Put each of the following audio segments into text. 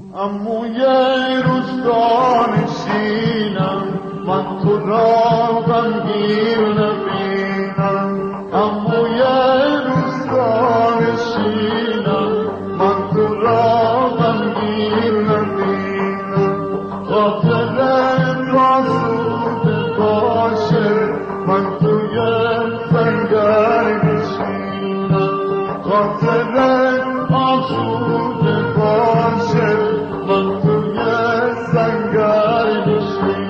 عموی روستانشینم، من تو را غمگین نبینم. عموی روستانشینم، من تو را غمگین نبینم. خاطرت آسوده باشه، من توی سنگر بشینم. خاطرت آسوده باشه، من توی سنگر بشینم.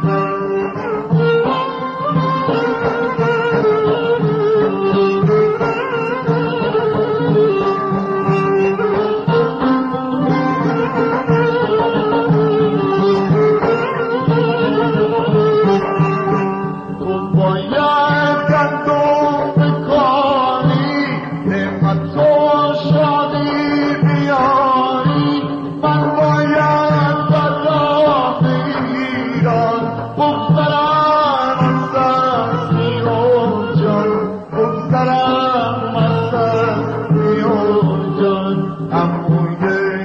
تو باید گندم بکاری، نعمت و شادی بیاری. من باید در راه ایران بگذرم از دستی و جان، بگذرم از دستی و جان. عموی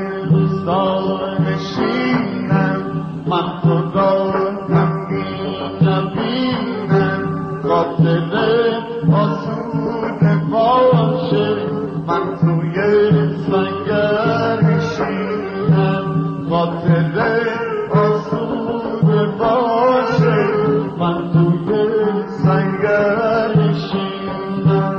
روستانشینم، من تو را غمگین نبینم. خاطرت آسوده باشه، من توی سنگر بشینم. خاطرت آسوده باشه، من توی سنگر بشینم.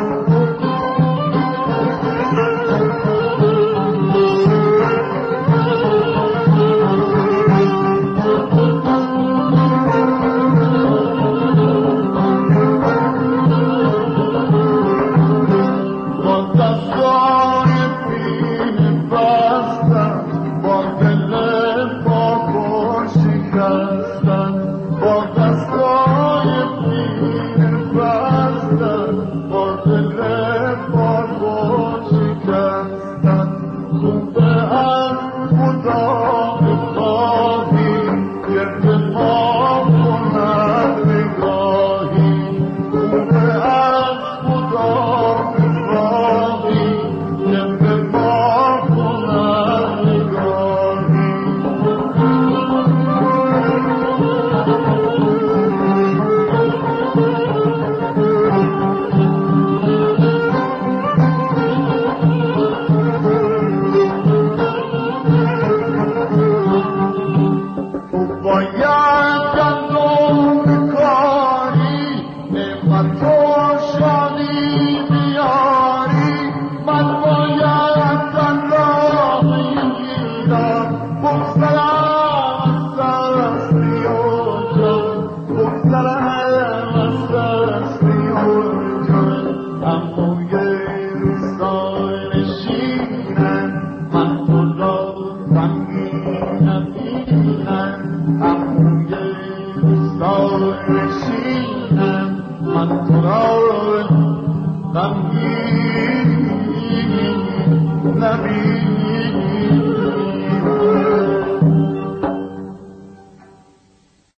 با دستای پینه بستم، با دل پاک و شکستم. با دستای پینه بستم، با دل پاک و شکستم. خوبه از خدا بخواهی، گرد ما کند نگاهی. خوبه از خدا بخواهی، گرد ما کند نگاهی. تو باید گندم بکاری، نعمت و شادی بیاری. من باید در راه ایران بگذرم از دستی و جان، بگذرم از دستی و جان. عموی روستانشینم، من تو را غمگین نبینم. عموی روستانشینم، من تو را غمگین نبینم.